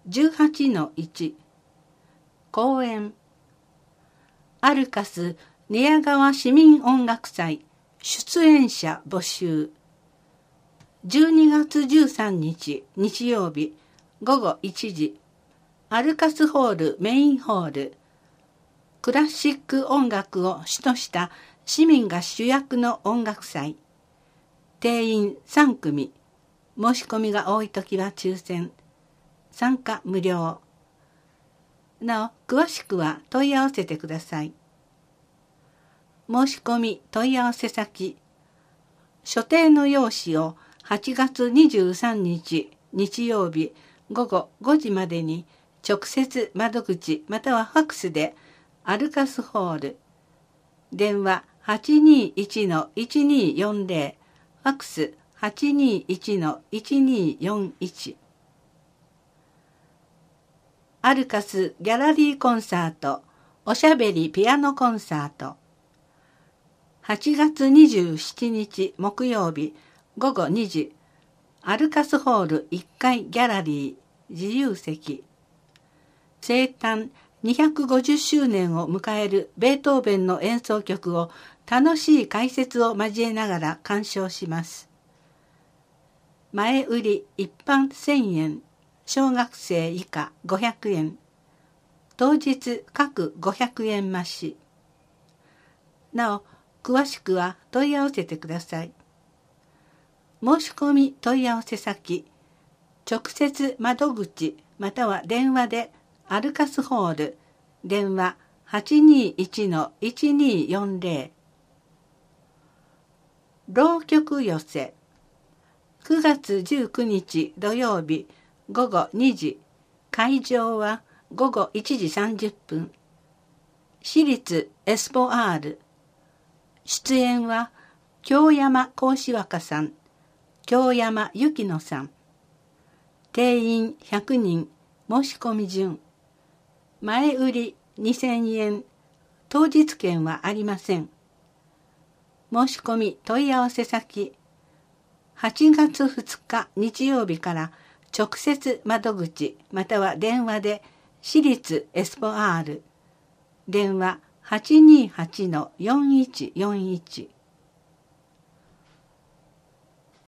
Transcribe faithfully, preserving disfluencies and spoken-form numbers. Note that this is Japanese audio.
じゅうはちのいち 公演アルカス寝屋川市民音楽祭出演者募集じゅうにがつじゅうさんにち日曜日ごごいちじアルカスホールメインホールクラシック音楽を主とした市民が主役の音楽祭定員さんくみ申し込みが多いときは抽選参加無料なお詳しくは問い合わせてください。申し込み問い合わせ先所定の用紙をはちがつにじゅうさんにち日曜日ごごごじまでに直接窓口またはファックスでアルカスホール電話 はちにいちのいちによんぜろ ファックス はちにいちのいちによんいちアルカスギャラリーコンサートおしゃべりピアノコンサートはちがつにじゅうしちにち木曜日ごごにじアルカスホールいっかいギャラリー自由席生誕にひゃくごじゅっしゅうねんを迎えるベートーベンの演奏曲を楽しい解説を交えながら鑑賞します。前売り一般せんえん小学生以下ごひゃくえん当日各ごひゃくえん増しなお詳しくは問い合わせてください。申し込み問い合わせ先直接窓口または電話でアルカスホール電話 はちにいちのいちによんぜろ浪曲寄せくがつじゅうくにち土曜日ごごにじ会場はごごいちじさんじゅっぷん私立エスポアール出演は京山幸志若さん京山幸乃さん定員ひゃくにん申し込み順前売りにせんえん当日券はありません。申し込み問い合わせ先はちがつふつか日曜日から直接窓口または電話で私立エスポアール電話 はちにはちのよんいちよんいち